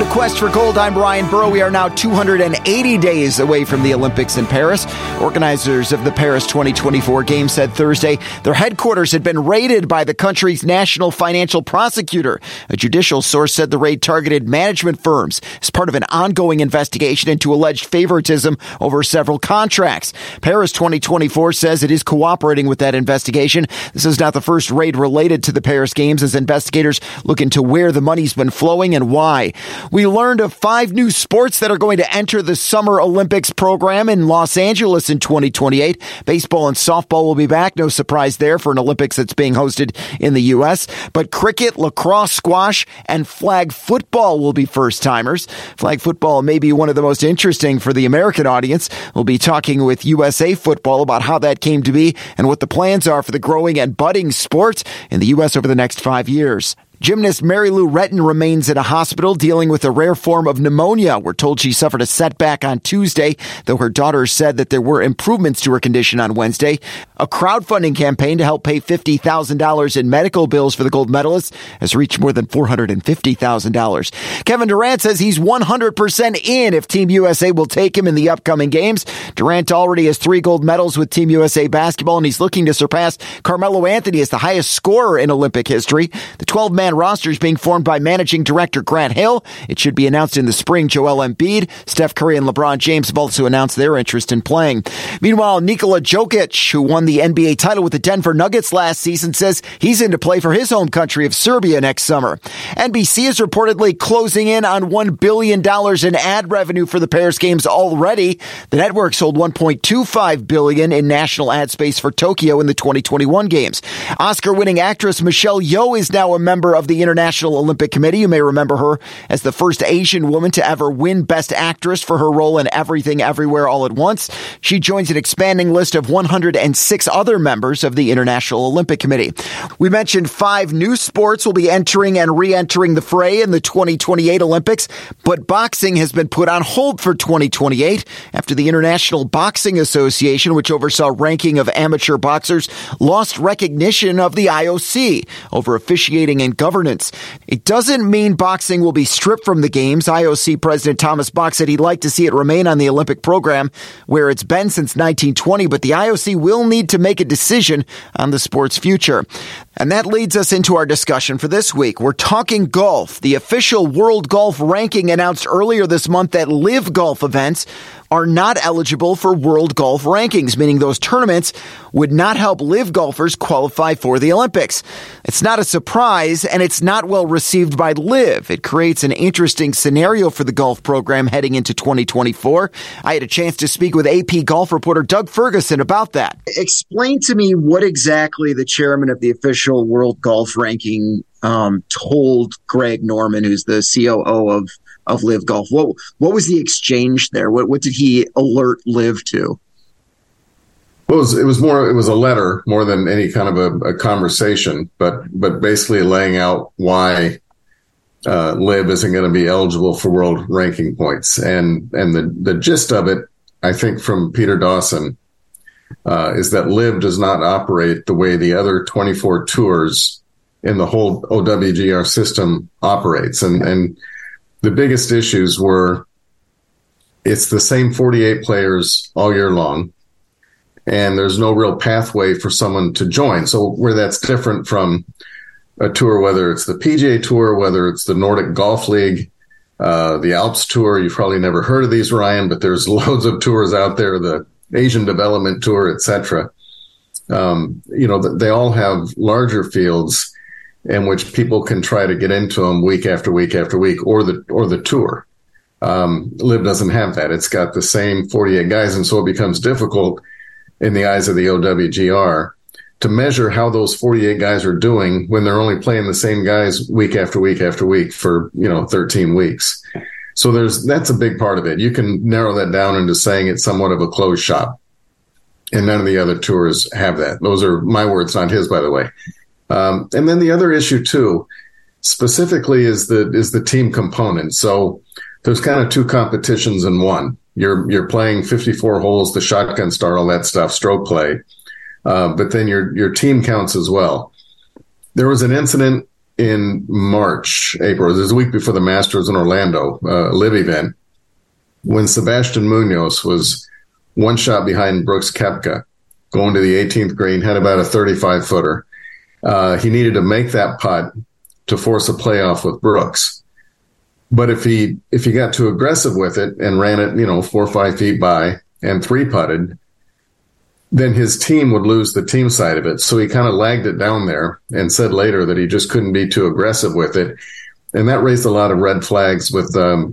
quest for gold. I'm Ryan Burrow. We are now 280 days away from the Olympics in Paris. Organizers of the Paris 2024 Games said Thursday their headquarters had been raided by the country's national financial prosecutor. A judicial source said the raid targeted management firms as part of an ongoing investigation into alleged favoritism over several contracts. Paris 2024 says it is cooperating with that investigation. This is not the first raid related to the Paris Games, as investigators look into where the money's been flowing and why. We learned of 5 new sports that are going to enter the Summer Olympics program in Los Angeles in 2028. Baseball and softball will be back. No surprise there for an Olympics that's being hosted in the U.S. But cricket, lacrosse, squash, and flag football will be first-timers. Flag football may be one of the most interesting for the American audience. We'll be talking with USA Football about how that came to be and what the plans are for the growing and budding sport in the U.S. over the next 5 years. Gymnast Mary Lou Retton remains in a hospital dealing with a rare form of pneumonia. We're told she suffered a setback on Tuesday, though her daughter said that there were improvements to her condition on Wednesday. A crowdfunding campaign to help pay $50,000 in medical bills for the gold medalists has reached more than $450,000. Kevin Durant says he's 100% in if Team USA will take him in the upcoming games. Durant already has 3 gold medals with Team USA basketball, and he's looking to surpass Carmelo Anthony as the highest scorer in Olympic history. The 12-man roster is being formed by managing director Grant Hill. It should be announced in the spring. Joel Embiid, Steph Curry, and LeBron James have also announced their interest in playing. Meanwhile, Nikola Jokic, who won the NBA title with the Denver Nuggets last season, says he's in to play for his home country of Serbia next summer. NBC is reportedly closing in on $1 billion in ad revenue for the Paris Games already. The network sold $1.25 billion in national ad space for Tokyo in the 2021 Games. Oscar-winning actress Michelle Yeoh is now a member of the International Olympic Committee. You may remember her as the first Asian woman to ever win Best Actress for her role in Everything Everywhere All at Once. She joins an expanding list of 106 other members of the International Olympic Committee. We mentioned 5 new sports will be entering and re-entering the fray in the 2028 Olympics, but boxing has been put on hold for 2028 after the International Boxing Association, which oversaw ranking of amateur boxers, lost recognition of the IOC over officiating and governance. It doesn't mean boxing will be stripped from the games. IOC President Thomas Bach said he'd like to see it remain on the Olympic program where it's been since 1920, but the IOC will need to make a decision on the sport's future. And that leads us into our discussion for this week. We're talking golf. The official World Golf Ranking announced earlier this month that live golf events are not eligible for World Golf Rankings, meaning those tournaments would not help live golfers qualify for the Olympics. It's not a surprise, and it's not well received by live. It creates an interesting scenario for the golf program heading into 2024. I had a chance to speak with AP golf reporter Doug Ferguson about that. Explain to me what exactly the chairman of the official World Golf Ranking told Greg Norman, who's the COO of Live Golf. What was the exchange there? What did he alert Live to? Well, it was a letter more than any kind of a conversation, but basically laying out why Live isn't going to be eligible for world ranking points. And the gist of it, I think, from Peter Dawson, is that Live does not operate the way the other 24 tours in the whole OWGR system operates. And the biggest issues were it's the same 48 players all year long, and there's no real pathway for someone to join. So where that's different from a tour, whether it's the PGA Tour, whether it's the Nordic Golf League, the Alps Tour, you've probably never heard of these, Ryan, but there's loads of tours out there, the Asian Development Tour, etc. They all have larger fields in which people can try to get into them week after week after week, or the tour. Live doesn't have that. It's got the same 48 guys, and so it becomes difficult in the eyes of the OWGR to measure how those 48 guys are doing when they're only playing the same guys week after week after week for 13 weeks. So that's a big part of it. You can narrow that down into saying it's somewhat of a closed shop, and none of the other tours have that. Those are my words, not his, by the way. And then the other issue too, specifically, is the team component. So there's kind of 2 competitions in one. You're playing 54 holes, the shotgun start, all that stuff, stroke play, but then your team counts as well. There was an incident in April. This is a week before the Masters in Orlando, live event, when Sebastian Munoz was one shot behind Brooks Koepka, going to the 18th green, had about a 35-footer. He needed to make that putt to force a playoff with Brooks. But if he got too aggressive with it and ran it, 4 or 5 feet by and 3-putted, then his team would lose the team side of it. So he kind of lagged it down there and said later that he just couldn't be too aggressive with it. And that raised a lot of red flags with the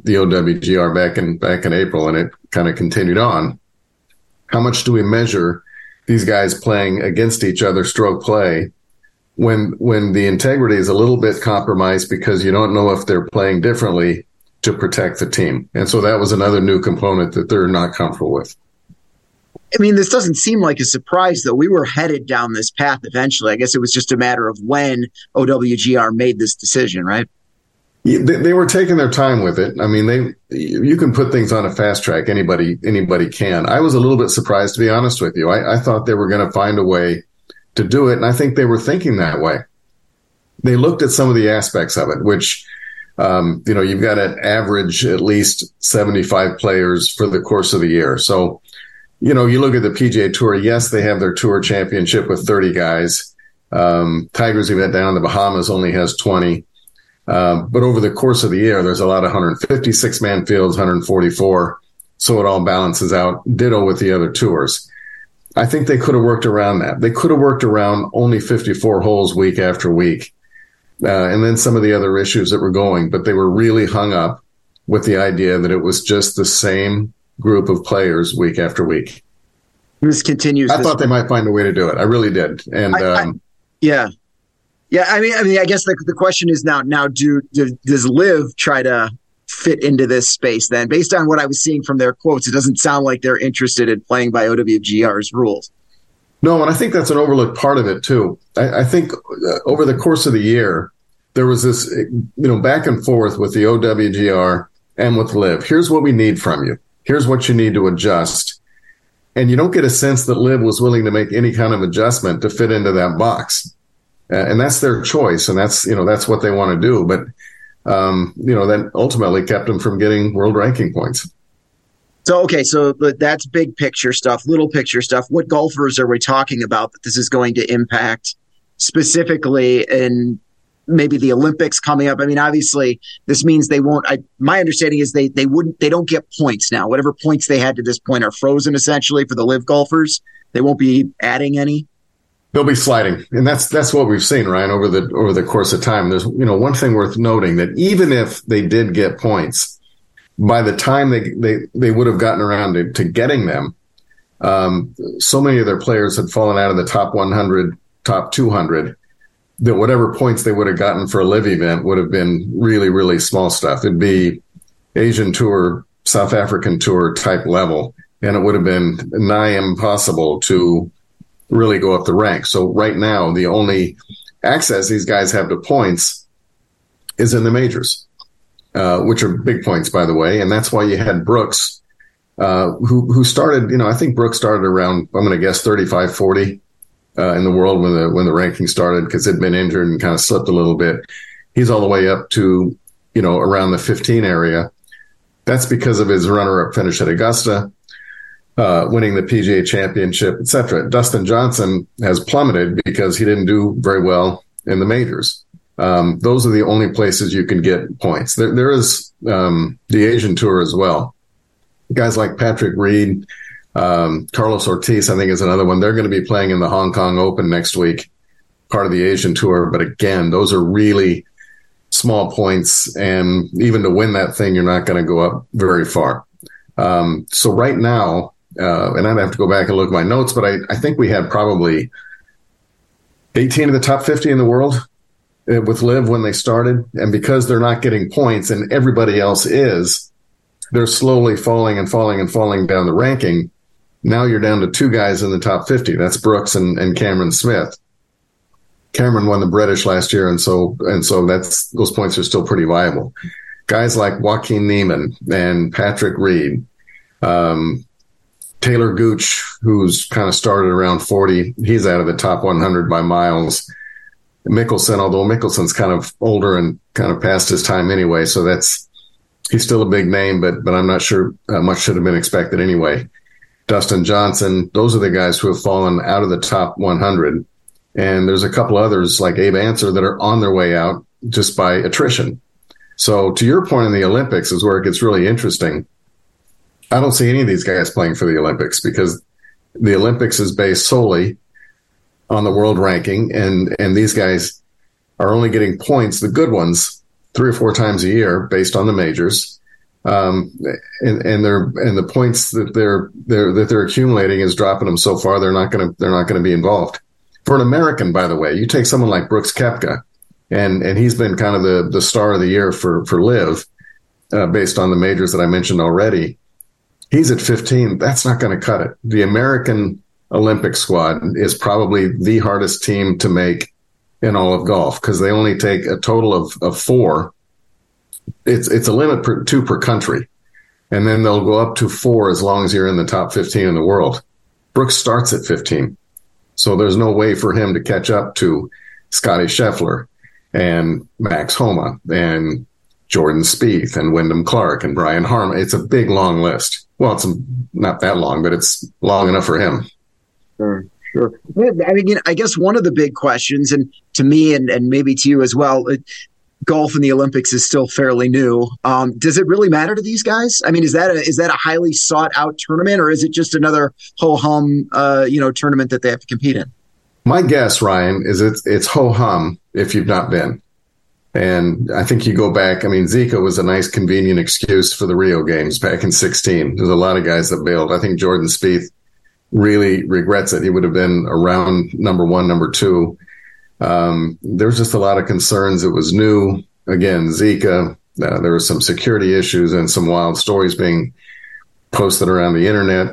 OWGR back in April, and it kind of continued on. How much do we measure these guys playing against each other stroke play when the integrity is a little bit compromised because you don't know if they're playing differently to protect the team? And so that was another new component that they're not comfortable with. I mean, this doesn't seem like a surprise, though. We were headed down this path eventually. I guess it was just a matter of when OWGR made this decision, right? Yeah, they were taking their time with it. I mean, you can put things on a fast track. Anybody can. I was a little bit surprised, to be honest with you. I thought they were going to find a way to do it, and I think they were thinking that way. They looked at some of the aspects of it, which, you've got to average at least 75 players for the course of the year. So, you look at the PGA Tour. Yes, they have their tour championship with 30 guys. Tiger's event down in the Bahamas only has 20. But over the course of the year, there's a lot of 156-man fields, 144. So it all balances out. Ditto with the other tours. I think they could have worked around that. They could have worked around only 54 holes week after week. And then some of the other issues that were going. But they were really hung up with the idea that it was just the same group of players week after week. This continues. I thought they might find a way to do it. I really did. And yeah. I mean, I guess the question is now does LIV try to fit into this space? Then, based on what I was seeing from their quotes, it doesn't sound like they're interested in playing by OWGR's rules. No, and I think that's an overlooked part of it too. I think over the course of the year, there was this, back and forth with the OWGR and with LIV. Here's what we need from you. Here's what you need to adjust. And you don't get a sense that LIV was willing to make any kind of adjustment to fit into that box. And that's their choice. And that's what they want to do. But, that ultimately kept them from getting world ranking points. So that's big picture stuff, little picture stuff. What golfers are we talking about that this is going to impact specifically in maybe the Olympics coming up? I mean, obviously this means they won't, my understanding is they don't get points now. Whatever points they had to this point are frozen essentially for the LIV golfers. They won't be adding any. They'll be sliding. And that's what we've seen, Ryan, over the course of time. There's, one thing worth noting, that even if they did get points, by the time they would have gotten around to getting them, so many of their players had fallen out of the top 100, top 200, that whatever points they would have gotten for a LIV event would have been really, really small stuff. It'd be Asian Tour, South African Tour type level, and it would have been nigh impossible to really go up the ranks. So right now, the only access these guys have to points is in the majors, which are big points, by the way. And that's why you had Brooks, who started, I think Brooks started around, I'm going to guess 35, 40. In the world when the ranking started, because he'd been injured and kind of slipped a little bit. He's all the way up to, around the 15 area. That's because of his runner-up finish at Augusta, winning the PGA Championship, etc. Dustin Johnson has plummeted because he didn't do very well in the majors. Those are the only places you can get points. There is the Asian Tour as well. Guys like Patrick Reed, Carlos Ortiz, I think, is another one. They're going to be playing in the Hong Kong Open next week, part of the Asian Tour. But again, those are really small points. And even to win that thing, you're not going to go up very far. So right now, and I'd have to go back and look at my notes, but I think we had probably 18 of the top 50 in the world with LIV when they started. And because they're not getting points and everybody else is, they're slowly falling and falling and falling down the ranking. Now you're down to 2 guys in the top 50. That's Brooks and Cameron Smith. Cameron won the British last year, and so those points are still pretty viable. Guys like Joaquin Niemann and Patrick Reed, Taylor Gooch, who's kind of started around 40, he's out of the top 100 by miles. Mickelson, although Mickelson's kind of older and kind of past his time anyway. So he's still a big name, but I'm not sure much should have been expected anyway. Dustin Johnson, those are the guys who have fallen out of the top 100. And there's a couple others like Abe Answer that are on their way out just by attrition. So to your point in the Olympics is where it gets really interesting. I don't see any of these guys playing for the Olympics because the Olympics is based solely on the world ranking, and these guys are only getting points, the good ones, 3 or 4 times a year based on the majors. And the points that they're accumulating is dropping them so far they're not going to be involved. For an American, by the way, you take someone like Brooks Koepka, and he's been kind of the star of the year for LIV based on the majors that I mentioned already. He's at 15. That's not going to cut it. The American Olympic squad is probably the hardest team to make in all of golf because they only take a total of 4. It's a limit 2 per country. And then they'll go up to 4 as long as you're in the top 15 in the world. Brooks starts at 15. So there's no way for him to catch up to Scotty Scheffler and Max Homa and Jordan Spieth and Wyndham Clark and Brian Harman. It's a big, long list. Well, it's not that long, but it's long enough for him. Sure. I mean, I guess one of the big questions, and to me and maybe to you as well, golf in the Olympics is still fairly new. Does it really matter to these guys? I mean, is that a highly sought out tournament, or is it just another ho-hum tournament that they have to compete in? My guess, Ryan, is it's ho-hum if you've not been. And I think you go back, I mean, Zika was a nice, convenient excuse for the Rio Games back in 2016. There's a lot of guys that bailed. I think Jordan Spieth really regrets it. He would have been around number 1, number 2. There was just a lot of concerns. It was new. Again, Zika, there were some security issues and some wild stories being posted around the internet.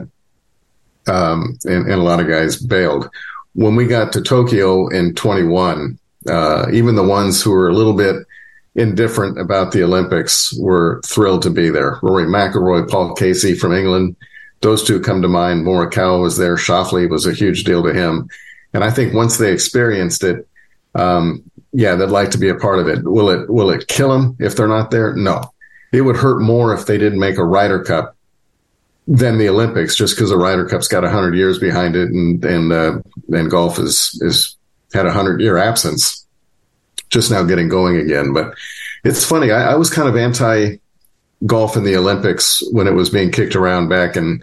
And a lot of guys bailed. When we got to Tokyo in 21, even the ones who were a little bit indifferent about the Olympics were thrilled to be there. Rory McIlroy, Paul Casey from England, those two come to mind. Morikawa was there. Schauffele was a huge deal to him. And I think once they experienced it, they'd like to be a part of it. Will it kill them if they're not there? No. It would hurt more if they didn't make a Ryder Cup than the Olympics, just because the Ryder Cup's got 100 years behind it, and golf is had a 100-year absence, just now getting going again. But it's funny. I was kind of anti-golf in the Olympics when it was being kicked around back in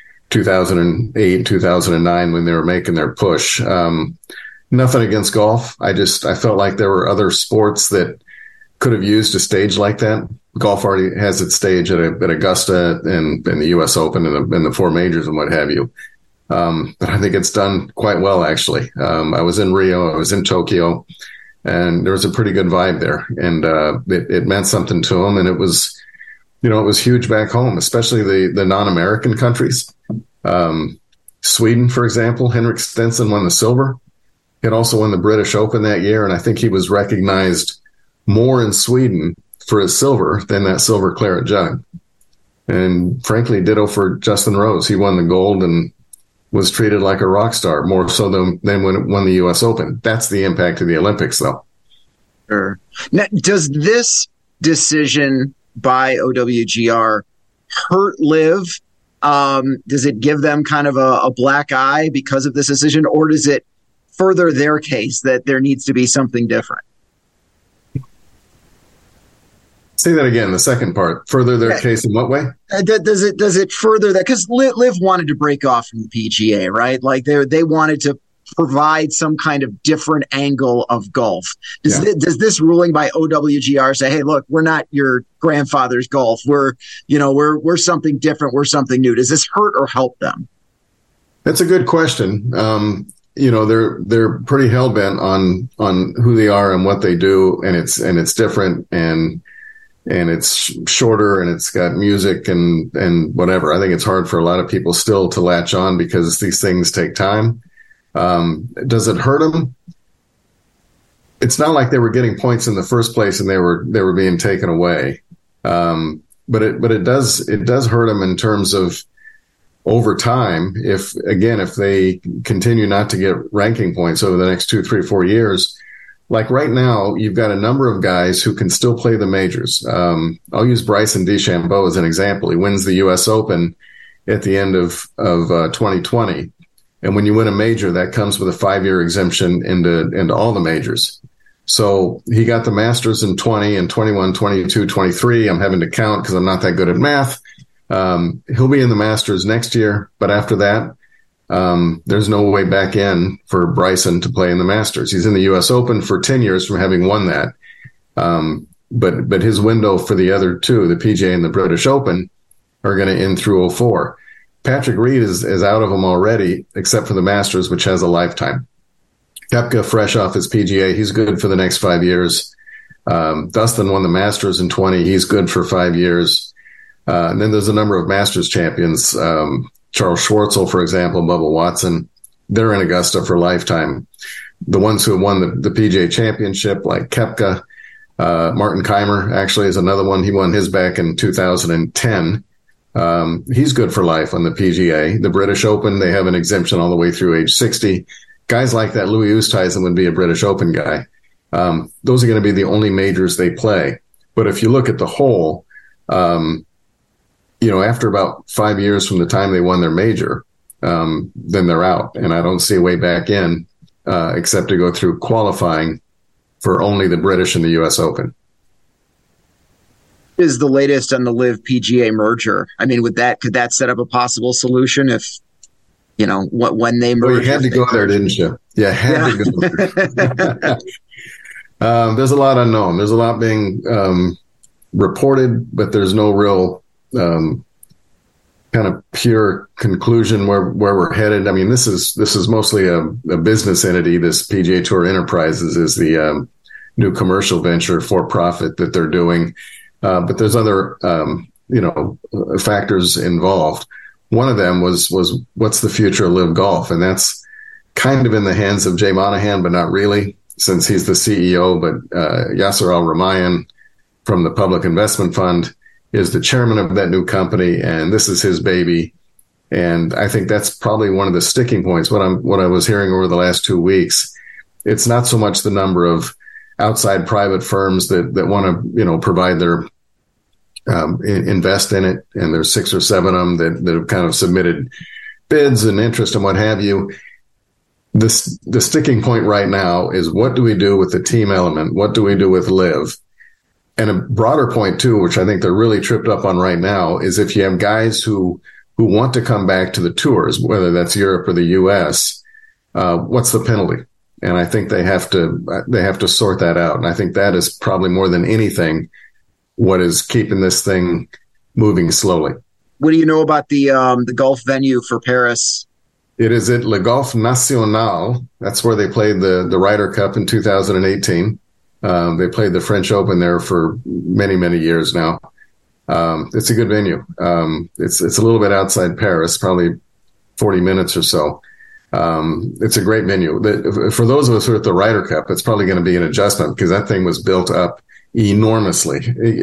2008, 2009 when they were making their push. Nothing against golf. I felt like there were other sports that could have used a stage like that. Golf already has its stage at Augusta and the U.S. Open and the 4 majors and what have you. But I think it's done quite well, actually. I was in Rio, I was in Tokyo, and there was a pretty good vibe there. And it meant something to them. And it was huge back home, especially the non-American countries. Sweden, for example, Henrik Stenson won the silver. He had also won the British Open that year, and I think he was recognized more in Sweden for his silver than that silver claret jug. And frankly, ditto for Justin Rose. He won the gold and was treated like a rock star, more so than when it won the U.S. Open. That's the impact of the Olympics, though. Sure. Now, does this decision by OWGR hurt LIV? Does it give them kind of a black eye because of this decision, or does it further their case that there needs to be something different? Say that again, the second part. Further their case in what way? Does it further that? Because LIV wanted to break off from the PGA, right? Like they wanted to provide some kind of different angle of golf. Does this ruling by OWGR say, hey, look, we're not your grandfather's golf. We're something different. We're something new. Does this hurt or help them? That's a good question. They're pretty hell bent on who they are and what they do, and it's different and it's shorter and it's got music and whatever. I think it's hard for a lot of people still to latch on because these things take time. Does it hurt them? It's not like they were getting points in the first place and they were being taken away. But it does hurt them in terms of over time. If they continue not to get ranking points over the next 2, 3, 4 years, like right now, you've got a number of guys who can still play the majors. I'll use Bryson DeChambeau as an example. He wins the U.S. Open at the end of 2020. And when you win a major, that comes with a 5-year exemption into all the majors. So he got the Masters in 20 and 21, 22, 23. I'm having to count because I'm not that good at math. He'll be in the Masters next year. But after that, there's no way back in for Bryson to play in the Masters. He's in the U.S. Open for 10 years from having won that. But his window for the other two, the PGA and the British Open, are going to end through 04. Patrick Reed is out of them already, except for the Masters, which has a lifetime. Koepka, fresh off his PGA, he's good for the next 5 years. Dustin won the Masters in 20. He's good for 5 years. And then there's a number of Masters champions. Charles Schwartzel, for example, Bubba Watson, they're in Augusta for lifetime. The ones who have won the PGA Championship, like Koepka, Martin Keimer actually is another one. He won his back in 2010. He's good for life on the PGA. The British Open, they have an exemption all the way through age 60. Guys like that, Louis Oosthuizen would be a British Open guy. Those are going to be the only majors they play. But if you look at the whole, after about 5 years from the time they won their major, then they're out. And I don't see a way back in except to go through qualifying for only the British and the U.S. Open. Is the latest on the LIV PGA merger? I mean, could that set up a possible solution if, when they merge? Well, you had to go there, didn't you? Yeah, had to go there. There's a lot unknown. There's a lot being reported, but there's no real kind of pure conclusion where we're headed. I mean, this is mostly a business entity. This PGA Tour Enterprises is the new commercial venture for profit that they're doing. But there's other, factors involved. One of them was what's the future of LIV Golf? And that's kind of in the hands of Jay Monahan, but not really, since he's the CEO. But Yasser Al-Rumayyan from the Public Investment Fund is the chairman of that new company, and this is his baby. And I think that's probably one of the sticking points. What I was hearing over the last 2 weeks, it's not so much the number of outside private firms that want to, provide their invest in it. And there's 6 or 7 of them that have kind of submitted bids and interest and what have you. The sticking point right now is, what do we do with the team element? What do we do with LIV? And a broader point too, which I think they're really tripped up on right now, is if you have guys who want to come back to the tours, whether that's Europe or the US, what's the penalty? And I think they have to sort that out. And I think that is probably more than anything what is keeping this thing moving slowly. What do you know about the golf venue for Paris? It is at Le Golf National. That's where they played the Ryder Cup in 2018. They played the French Open there for many, many years now. It's a good venue. It's a little bit outside Paris, probably 40 minutes or so. It's a great venue. For those of us who are at the Ryder Cup, it's probably going to be an adjustment because that thing was built up enormously.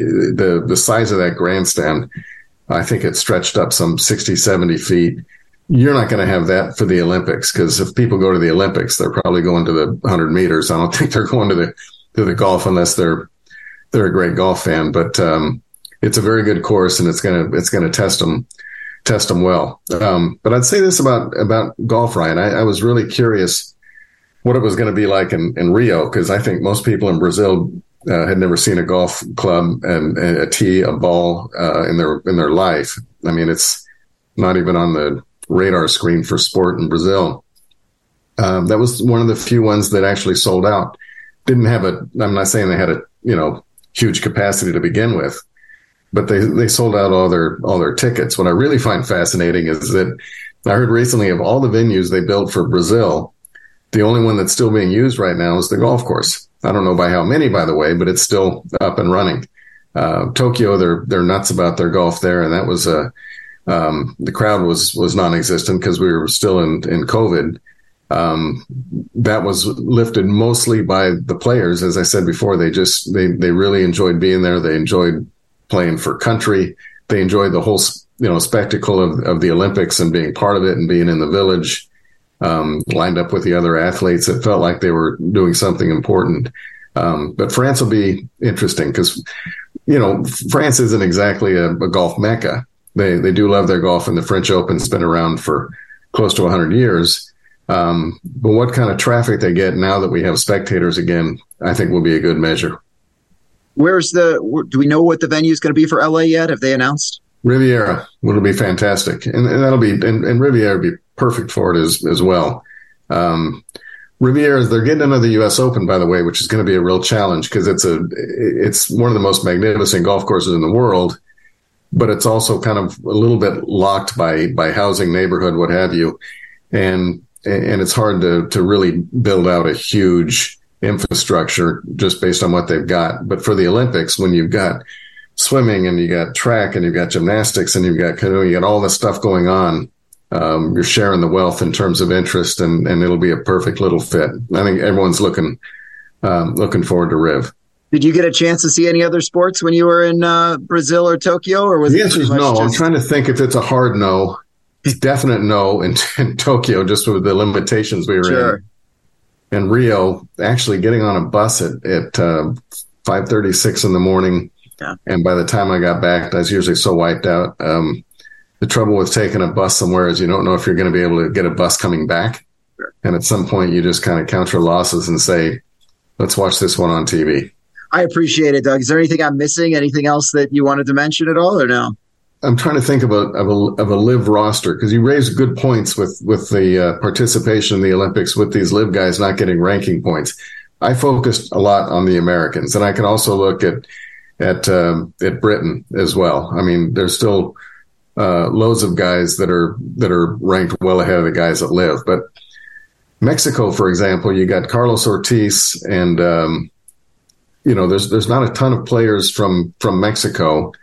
The size of that grandstand, I think it stretched up some 60, 70 feet. You're not going to have that for the Olympics, because if people go to the Olympics, they're probably going to the 100 meters. I don't think they're going to the golf unless they're a great golf fan. But it's a very good course, and it's going to test them well. But I'd say this about golf, Ryan. I was really curious what it was going to be like in Rio, because I think most people in Brazil had never seen a golf club and a tee, a ball in their life. I mean, it's not even on the radar screen for sport in Brazil. That was one of the few ones that actually sold out. Didn't have I'm not saying they had a huge capacity to begin with, but they sold out all their tickets. What I really find fascinating is that I heard recently of all the venues they built for Brazil, the only one that's still being used right now is the golf course. I don't know by how many, by the way, but it's still up and running. Tokyo, they're nuts about their golf there, and that was the crowd was non-existent because we were still in COVID. That was lifted mostly by the players. As I said before, they really enjoyed being there. They enjoyed playing for country. They enjoyed the whole, spectacle of the Olympics and being part of it and being in the village. lined up with the other athletes. It felt like they were doing something important. But France will be interesting because, France isn't exactly a golf mecca. They do love their golf, and the French Open's been around for close to 100 years. But what kind of traffic they get now that we have spectators again, I think will be a good measure. Do we know what the venue is going to be for LA yet? Have they announced? Riviera will be fantastic. And that'll be, and Riviera will be perfect for it as well. Riviera, they're getting into the U.S. Open, by the way, which is going to be a real challenge because it's one of the most magnificent golf courses in the world, but it's also kind of a little bit locked by housing, neighborhood, what have you. And it's hard to really build out a huge infrastructure just based on what they've got. But for the Olympics, when you've got swimming and you got track and you've got gymnastics and you've got canoeing, you got all this stuff going on, you're sharing the wealth in terms of interest, and it'll be a perfect little fit. I think everyone's looking forward to Riv. Did you get a chance to see any other sports when you were in Brazil or Tokyo? Or was the answer is no. I'm trying to think if it's a hard no. It's definite no in Tokyo, just with the limitations we were in. And Rio, actually getting on a bus at 5:36 in the morning. Yeah. And by the time I got back, I was usually so wiped out. The trouble with taking a bus somewhere is you don't know if you're going to be able to get a bus coming back. Sure. And at some point, you just kind of count your losses and say, let's watch this one on TV. I appreciate it, Doug. Is there anything I'm missing? Anything else that you wanted to mention at all, or no? I'm trying to think of a live roster, because you raised good points with the participation in the Olympics with these live guys not getting ranking points. I focused a lot on the Americans, and I can also look at Britain as well. I mean, there's still loads of guys that are ranked well ahead of the guys that live. But Mexico, for example, you got Carlos Ortiz, and there's not a ton of players from Mexico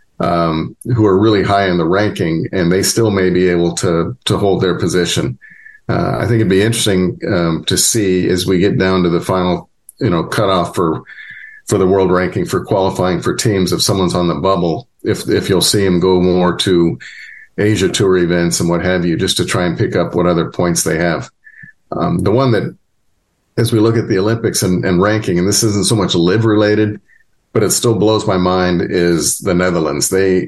who are really high in the ranking, and they still may be able to hold their position. I think it'd be interesting to see as we get down to the final, cutoff for the world ranking for qualifying for teams. If someone's on the bubble, if you'll see them go more to Asia Tour events and what have you, just to try and pick up what other points they have. The one that, as we look at the Olympics and ranking, and this isn't so much live related, but it still blows my mind, is the Netherlands.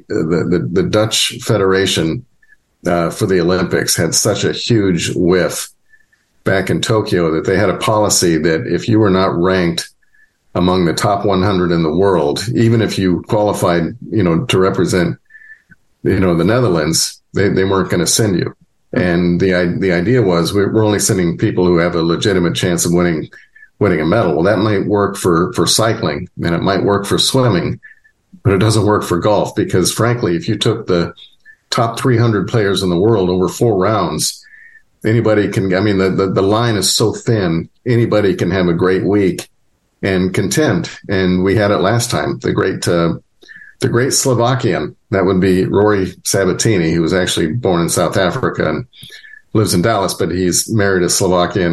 The Dutch Federation for the Olympics had such a huge whiff back in Tokyo that they had a policy that if you were not ranked among the top 100 in the world, even if you qualified, to represent, the Netherlands, they weren't going to send you. And the idea was we're only sending people who have a legitimate chance of winning a medal. Well, that might work for cycling, and it might work for swimming, but it doesn't work for golf, because frankly, if you took the top 300 players in the world over 4 rounds, anybody can, the line is so thin, anybody can have a great week and contend. And we had it last time. The great Slovakian, that would be Rory Sabatini, who was actually born in South Africa and lives in Dallas, but he's married a Slovakian,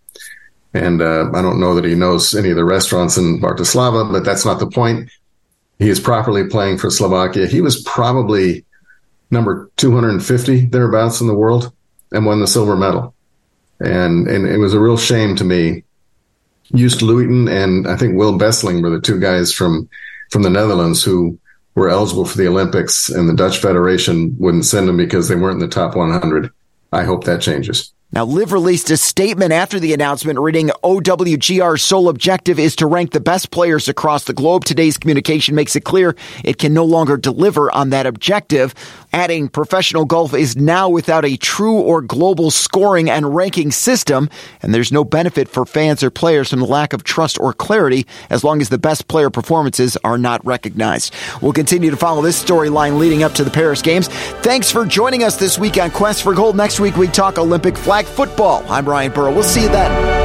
and I don't know that he knows any of the restaurants in Bratislava, but that's not the point. He is properly playing for Slovakia. He was probably number 250 thereabouts in the world and won the silver medal. And it was a real shame to me. Joost Luiten and I think Will Besseling were the 2 guys from the Netherlands who were eligible for the Olympics, and the Dutch Federation wouldn't send them because they weren't in the top 100. I hope that changes. Now, Liv released a statement after the announcement reading, OWGR's sole objective is to rank the best players across the globe. Today's communication makes it clear it can no longer deliver on that objective. Adding, professional golf is now without a true or global scoring and ranking system, and there's no benefit for fans or players from the lack of trust or clarity as long as the best player performances are not recognized. We'll continue to follow this storyline leading up to the Paris Games. Thanks for joining us this week on Quest for Gold. Next week, we talk Olympic flag football. I'm Ryan Burrow. We'll see you then.